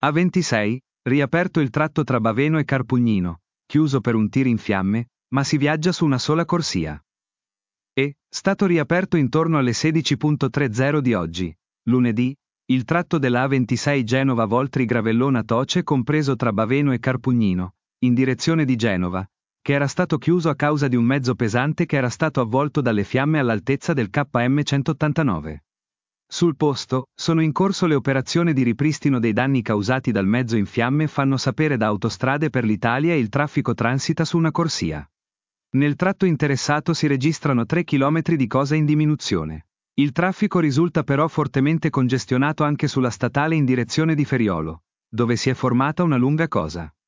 A26, riaperto il tratto tra Baveno e Carpugnino, chiuso per un tir in fiamme, ma si viaggia su una sola corsia. E, stato riaperto intorno alle 16.30 di oggi, lunedì, il tratto della A26 Genova-Voltri-Gravellona-Toce compreso tra Baveno e Carpugnino, in direzione di Genova, che era stato chiuso a causa di un mezzo pesante che era stato avvolto dalle fiamme all'altezza del KM 189. Sul posto, sono in corso le operazioni di ripristino dei danni causati dal mezzo in fiamme, fanno sapere da Autostrade per l'Italia, e il traffico transita su una corsia. Nel tratto interessato si registrano 3 km di coda in diminuzione. Il traffico risulta però fortemente congestionato anche sulla statale in direzione di Feriolo, dove si è formata una lunga coda.